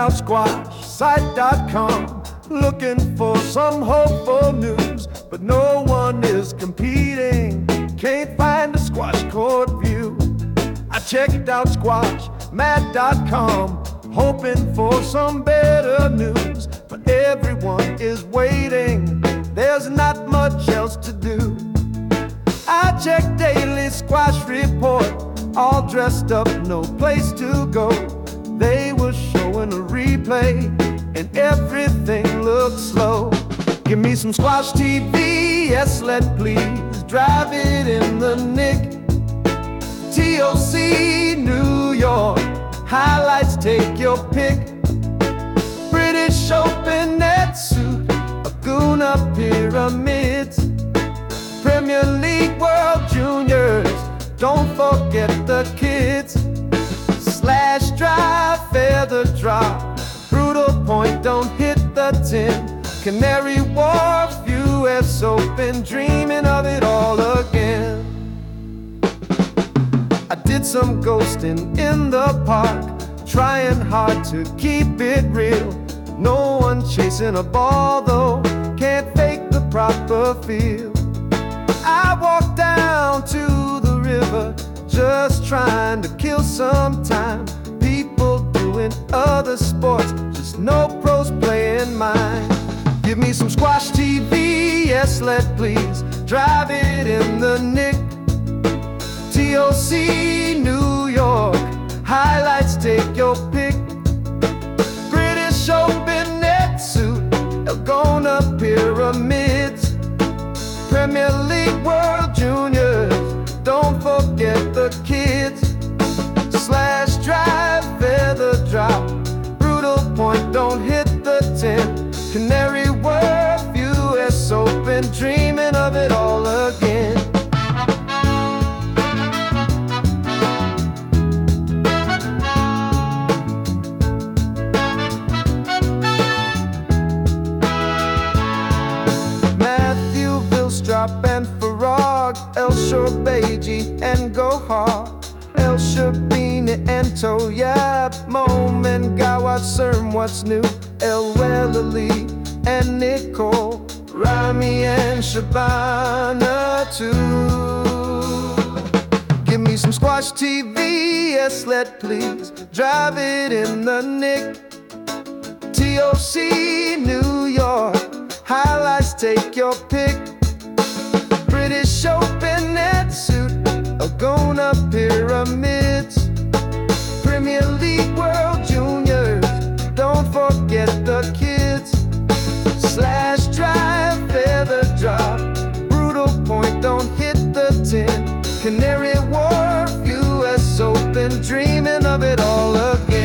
out squashsite.com, looking for some hopeful news, but no one is competing. Can't find a squash court view. I checked out squashmad.com, hoping for some better news, but everyone is waiting. There's not much else to do. I checked Daily Squash Report, all dressed up, no place to go. They were showing a replay, and everything looked slow. Give me some squash TV, yes, let please. Drive it in the nick. TOC, New York, highlights, take your pick. British Open net suit, Laguna Pyramids, Premier League World Juniors, don't forget the kids. Slash drive, feather drop, brutal point, don't hit the tin. Canary Wharf, US Open, dreaming of it all again. I did some ghosting in the park, trying hard to keep it real. No one chasing a ball though, can't fake the proper feel. I walked down to the river, just trying to kill some time. People doing other sports, just no pros playing mine. Give me some squash TV, yes, let please. Drive it in the nick. TOC, New York, highlights, take your pick. British Open net suit, Laguna Pyramids, Premier League World Juniors, don't forget the kids. Slash drive, feather drop, brutal point, don't hit the tin. Canary Wharf, US Open, dreaming of it all again. Matthew Vilstrop and Farag, El Shorbeji and Gohar, El Sherbini and Toyab, Momen, Gawad, Serm, what's new? El Welali and Nicole, Rami and Shabana too. Give me some squash TV, yes, let please. Drive it in the nick. TOC, New York, highlights, take your pick. British Open net suit, Laguna Pyramids, Premier League World Juniors, don't forget the kids. Slash drive, feather drop, brutal point, don't hit the tin. Canary Wharf, US Open, dreaming of it all again.